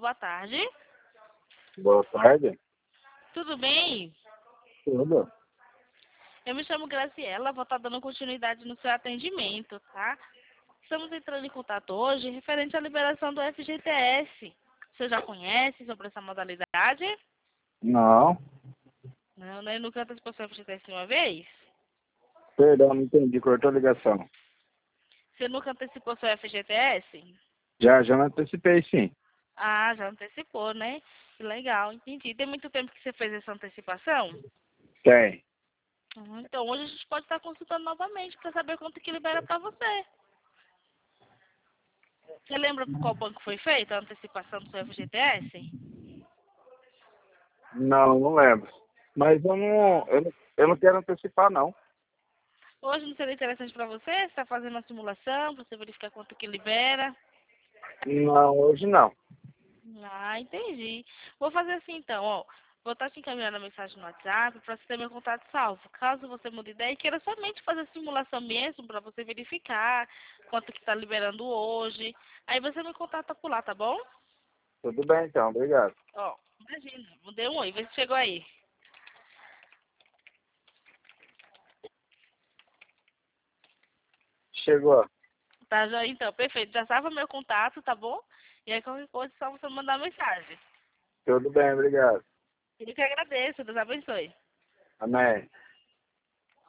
boa tarde. Boa tarde. Tudo bem? Tudo. Eu me chamo Graciela, vou estar dando continuidade no seu atendimento, tá? Estamos entrando em contato hoje referente à liberação do FGTS. Você já conhece sobre essa modalidade? Não. Não, né? Nunca antecipou seu FGTS uma vez? Perdão, não entendi. Cortou a ligação. Você nunca antecipou seu FGTS? Já me antecipei, sim. Ah, já antecipou, né? Que legal, entendi. Tem muito tempo que você fez essa antecipação? Tem. Então hoje a gente pode estar consultando novamente para saber quanto que libera para você. Você lembra por qual banco foi feita a antecipação do seu FGTS? Não lembro. Mas eu não quero antecipar, não. Hoje não seria interessante para você? Você está fazendo uma simulação para você verificar quanto que libera? Não, hoje não. Ah, entendi. Vou fazer assim então, ó. Vou estar te encaminhando a mensagem no WhatsApp para você ter meu contato salvo. Caso você mude ideia e queira somente fazer a simulação mesmo para você verificar quanto que está liberando hoje, aí você me contata por lá, tá bom? Tudo bem, então. Obrigado. Ó, imagina, mandei um oi, vê se chegou aí. Chegou. Tá, já então, perfeito. Já salva meu contato, tá bom? E aí qualquer coisa é só você mandar mensagem. Tudo bem, obrigado. Eu que agradeço, Deus abençoe. Amém.